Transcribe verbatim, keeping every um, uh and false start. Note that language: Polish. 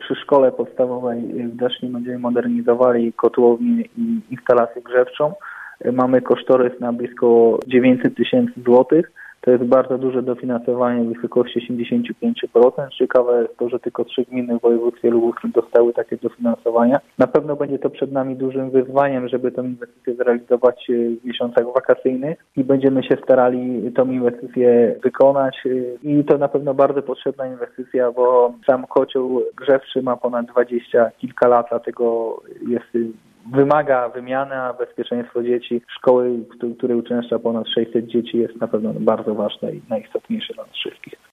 przy szkole podstawowej w Desznie będziemy modernizowali kotłownię i instalację grzewczą. Mamy kosztorys na blisko dziewięćset tysięcy złotych. To jest bardzo duże dofinansowanie w wysokości osiemdziesiąt pięć procent. Ciekawe jest to, że tylko trzy gminy w województwie lubuskim dostały takie dofinansowania. Na pewno będzie to przed nami dużym wyzwaniem, żeby tę inwestycję zrealizować w miesiącach wakacyjnych i będziemy się starali tę inwestycję wykonać. I to na pewno bardzo potrzebna inwestycja, bo sam kocioł grzewczy ma ponad dwadzieścia kilka lat, dlatego jest wymaga wymiany, a bezpieczeństwo dzieci szkoły, w której uczęszcza ponad sześćset dzieci, jest na pewno bardzo ważne i najistotniejsze dla nas wszystkich.